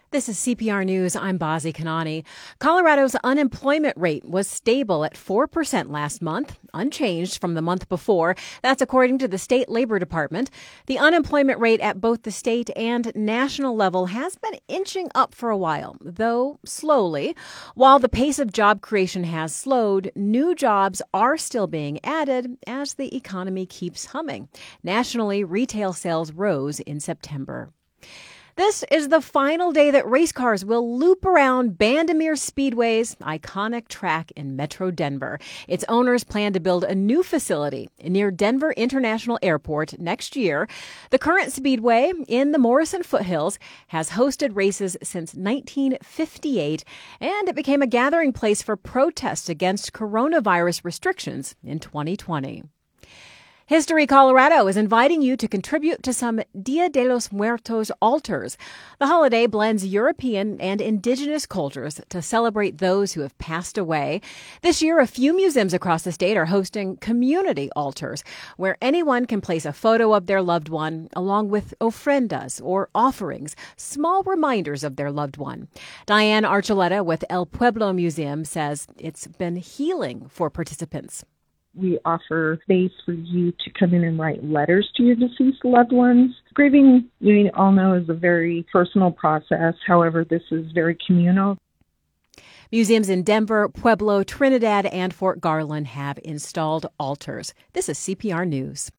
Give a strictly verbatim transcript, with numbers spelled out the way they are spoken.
This is C P R News. I'm Bazi Kanani. Colorado's unemployment rate was stable at four percent last month, unchanged from the month before. That's according to the state labor department. The unemployment rate at both the state and national level has been inching up for a while, though slowly. While the pace of job creation has slowed, new jobs are still being added as the economy keeps humming. Nationally, retail sales rose in September. This is the final day that race cars will loop around Bandimere Speedway's iconic track in Metro Denver. Its owners plan to build a new facility near Denver International Airport next year. The current speedway in the Morrison Foothills has hosted races since nineteen fifty-eight, and it became a gathering place for protests against coronavirus restrictions in twenty twenty. History Colorado is inviting you to contribute to some Dia de los Muertos altars. The holiday blends European and indigenous cultures to celebrate those who have passed away. This year, a few museums across the state are hosting community altars, where anyone can place a photo of their loved one along with ofrendas or offerings, small reminders of their loved one. Diane Archuleta with El Pueblo Museum says it's been healing for participants. We offer space for you to come in and write letters to your deceased loved ones. Grieving, you all know, is a very personal process. However, this is very communal. Museums in Denver, Pueblo, Trinidad, and Fort Garland have installed altars. This is C P R News.